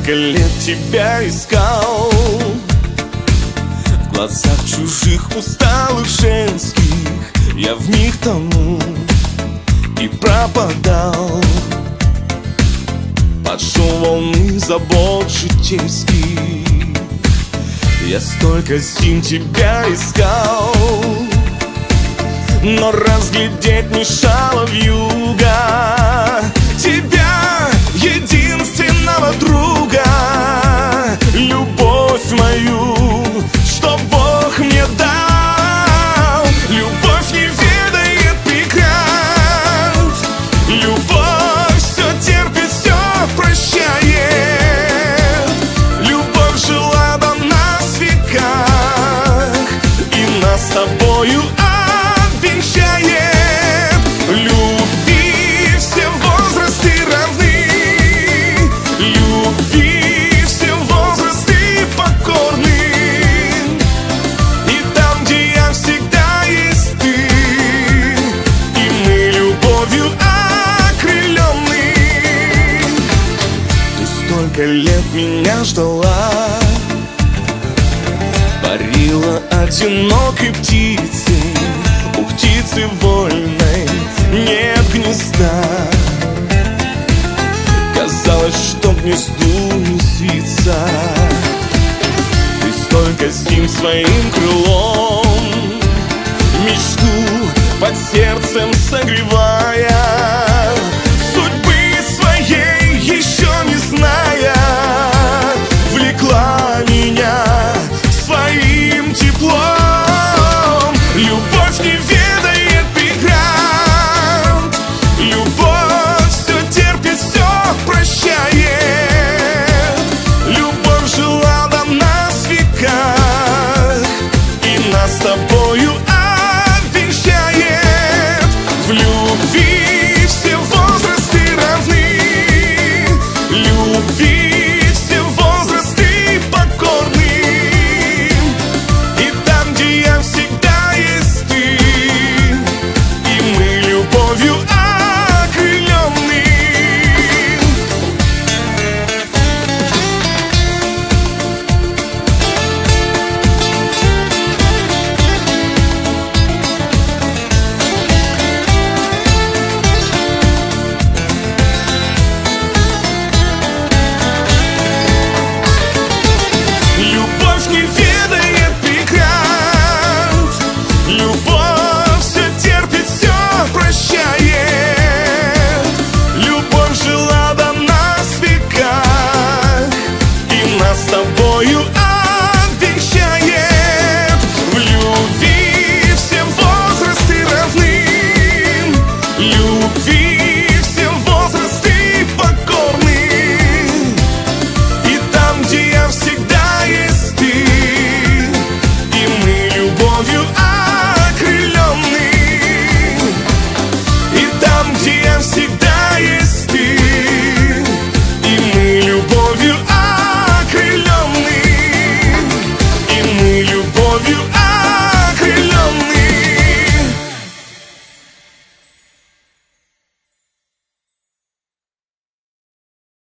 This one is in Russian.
Столько лет тебя искал, в глазах чужих усталых женских я в них тонул и пропадал. Под шум волны забот житейских я столько зим тебя искал, но разглядеть мешала вьюга тебя, единственного друга, любовь мою, что Бог мне дал. Любовь не ведает преград, любовь все терпит, все прощает. Любовь жила до нас в веках и нас с тобою обвенчает. Любви все возрасты равны, любви все возрасты покорны, и там, где я, всегда есть ты, и мы любовью окрылены. Ты столько лет меня ждала, парила одинокой птицей, у птицы вольной нет гнезда. Казалось, что гнезду не свиться. Ты столько зим своим крылом мечту под сердцем согревая, судьбы своей еще не зная, влекла меня своим теплом. Любовь не ведает преград, любовь все терпит, все прощает. Любовь жила до нас в веках и нас с тобою обвенчает. В любви все возрасты равны, любви все возрасты покорны, и там, где я, всегда есть ты, и мы любовью окрылены. Любовь не ведает преград, любовь все терпит, все прощает. Любовь жила до нас в веках и нас с тобою